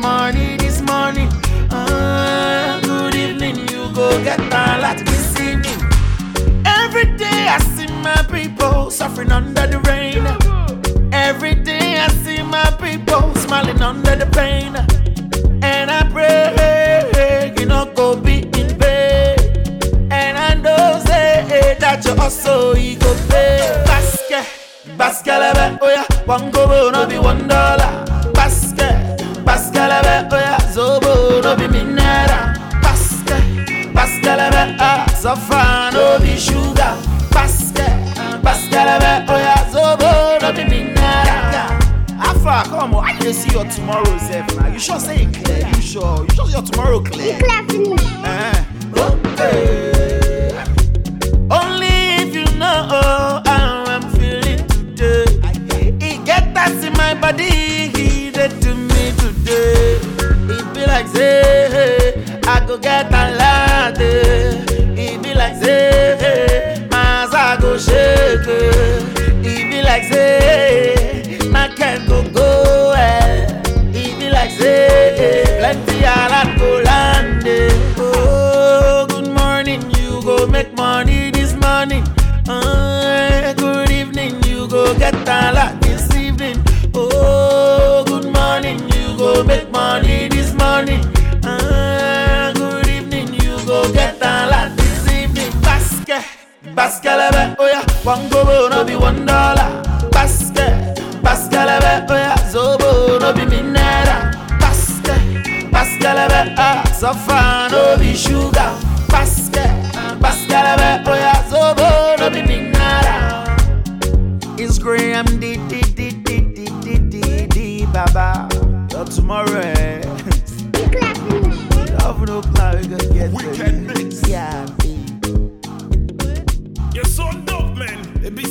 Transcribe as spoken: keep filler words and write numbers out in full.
money this morning. Uh, good evening, you go get a lot this evening. Every day I see my people suffering under the rain. Every day I see my people smiling under the pain. And I pray, you know, go be in vain. And I know say that you also you go pay. Basket, basket, lebe, oh yeah, one go no be one dollar. Basket, basket, lebe, oh yeah, zobo no be minera. Basket, basket, lebe, ah, suffer no be sugar. Basket, basket, lebe, oh yeah, zobo no be minera. Alpha, come on, I didn't see your tomorrow, Zef. Now you sure say it clear? You sure? You sure your tomorrow clear? It's clear finish. Uh, okay. Only if you know how I'm feeling today. It get that in my body, he did to me today. It be like say, I go get a latte. It be like say, my ass I go shake. It be like say, my can go go well. It be like say, plenty island go land. Oh, good morning, you go make money this morning. Uh, good evening, you go get a lot this evening. Oh, good morning, you go make money this morning. Uh, good evening, you go get a lot this evening. Basket, basket, lebe, oh yeah, one go no be one dollar. Basket, basket, lebe, oh yeah, zobo no be minera. Basket, basket, lebe, ah, suffer no be sugar. Basket, basket, lebe, oh yeah, zobo no be minera. It's Graham D D D D D D D D Baba. Your tomorrow, eh? It's clear finish. Love no plan, we gonna get Weekend there. mix. Yeah, baby. You're so dope, man. It be